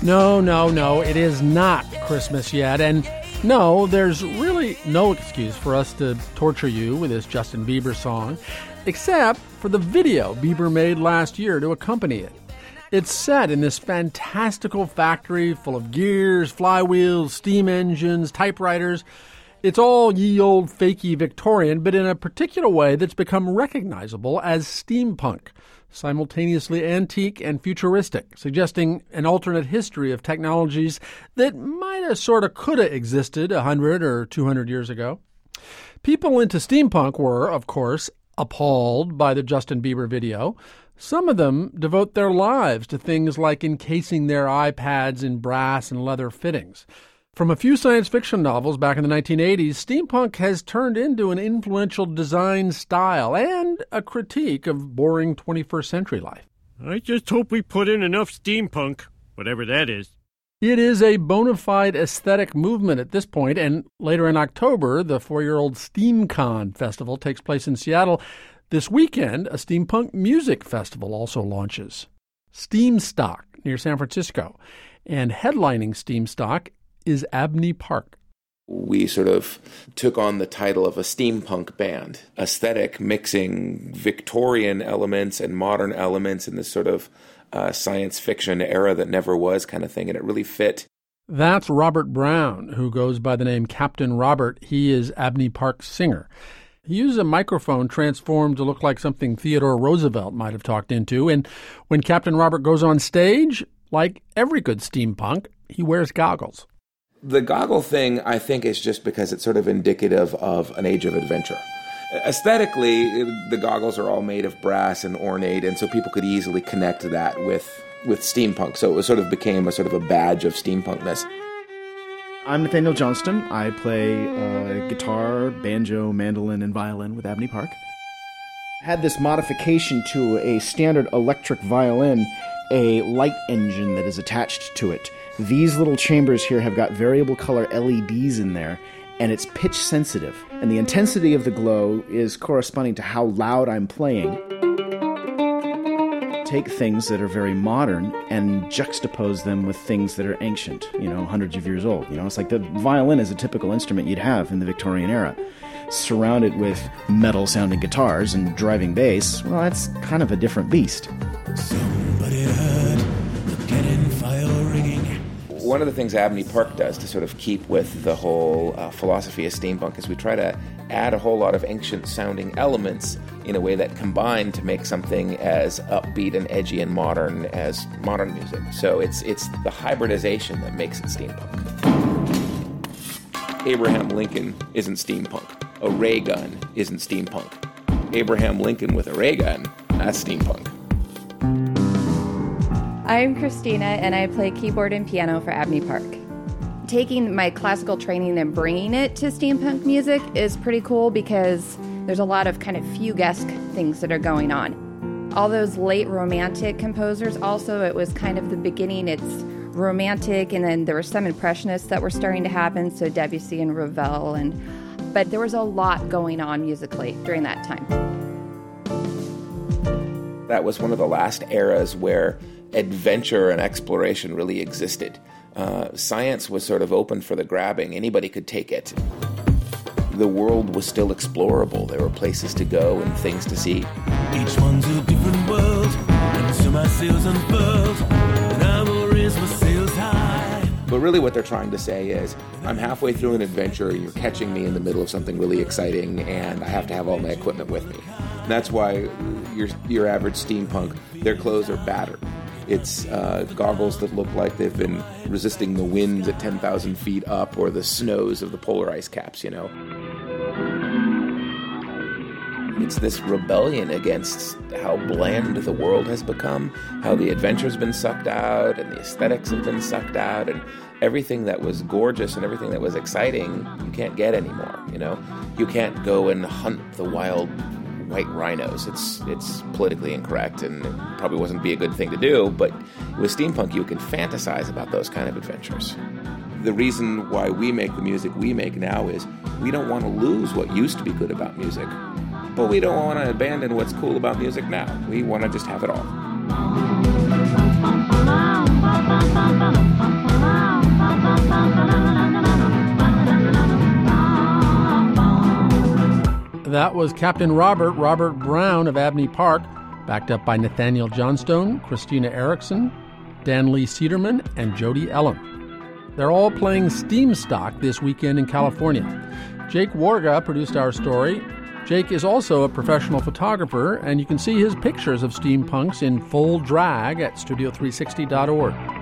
No, it is not Christmas yet. And no, there's really no excuse for us to torture you with this Justin Bieber song, except for the video Bieber made last year to accompany it. It's set in this fantastical factory full of gears, flywheels, steam engines, typewriters. It's all ye old fakey Victorian, but in a particular way that's become recognizable as steampunk, simultaneously antique and futuristic, suggesting an alternate history of technologies that might have sort of could have existed 100 or 200 years ago. People into steampunk were, of course, appalled by the Justin Bieber video. Some of them devote their lives to things like encasing their iPads in brass and leather fittings. From a few science fiction novels back in the 1980s, steampunk has turned into an influential design style and a critique of boring 21st century life. I just hope we put in enough steampunk, whatever that is. It is a bona fide aesthetic movement at this point, and later in October, the 4-year-old SteamCon festival takes place in Seattle. This weekend, a steampunk music festival also launches. Steamstock near San Francisco, and headlining Steamstock is Abney Park. We sort of took on the title of a steampunk band, aesthetic mixing Victorian elements and modern elements in this sort of science fiction era that never was kind of thing, and it really fit. That's Robert Brown, who goes by the name Captain Robert. He is Abney Park's singer. He uses a microphone transformed to look like something Theodore Roosevelt might have talked into, and when Captain Robert goes on stage, like every good steampunk, he wears goggles. The goggle thing, I think, is just because it's sort of indicative of an age of adventure. Aesthetically, the goggles are all made of brass and ornate, and so people could easily connect that with steampunk. So it sort of became a sort of a badge of steampunkness. I'm Nathaniel Johnston. I play guitar, banjo, mandolin, and violin with Abney Park. Had this modification to a standard electric violin, a light engine that is attached to it. These little chambers here have got variable color LEDs in there, and it's pitch sensitive. And the intensity of the glow is corresponding to how loud I'm playing. Take things that are very modern and juxtapose them with things that are ancient, hundreds of years old. It's like the violin is a typical instrument you'd have in the Victorian era. Surrounded with metal-sounding guitars and driving bass, well, that's kind of a different beast. Somebody heard the cannon fire ringing. One of the things Abney Park does to sort of keep with the whole philosophy of steampunk is we try to add a whole lot of ancient-sounding elements in a way that combine to make something as upbeat and edgy and modern as modern music. So it's the hybridization that makes it steampunk. Abraham Lincoln isn't steampunk. A ray gun isn't steampunk. Abraham Lincoln with a ray gun, that's steampunk. I'm Christina, and I play keyboard and piano for Abney Park. Taking my classical training and bringing it to steampunk music is pretty cool because there's a lot of kind of fuguesque things that are going on. All those late romantic composers, also, it was kind of the beginning. It's romantic, and then there were some impressionists that were starting to happen, so Debussy and Ravel, but there was a lot going on musically during that time. That was one of the last eras where adventure and exploration really existed. Science was sort of open for the grabbing. Anybody could take it. The world was still explorable. There were places to go and things to see. Each one's a different world, and so my sails unfurled, and I will raise my sails high. But really what they're trying to say is, I'm halfway through an adventure, you're catching me in the middle of something really exciting, and I have to have all my equipment with me. And that's why your average steampunk, their clothes are battered. It's goggles that look like they've been resisting the winds at 10,000 feet up or the snows of the polar ice caps, It's this rebellion against how bland the world has become, how the adventure's been sucked out and the aesthetics have been sucked out, and everything that was gorgeous and everything that was exciting, you can't get anymore, You can't go and hunt the wild white rhinos. It's politically incorrect and it probably wouldn't be a good thing to do, but with steampunk you can fantasize about those kind of adventures. The reason why we make the music we make now is we don't want to lose what used to be good about music, but we don't want to abandon what's cool about music now. We want to just have it all. That was Captain Robert Brown of Abney Park, backed up by Nathaniel Johnstone, Christina Erickson, Dan Lee Cederman, and Jody Ellen. They're all playing Steamstock this weekend in California. Jake Warga produced our story. Jake is also a professional photographer, and you can see his pictures of steampunks in full drag at studio360.org.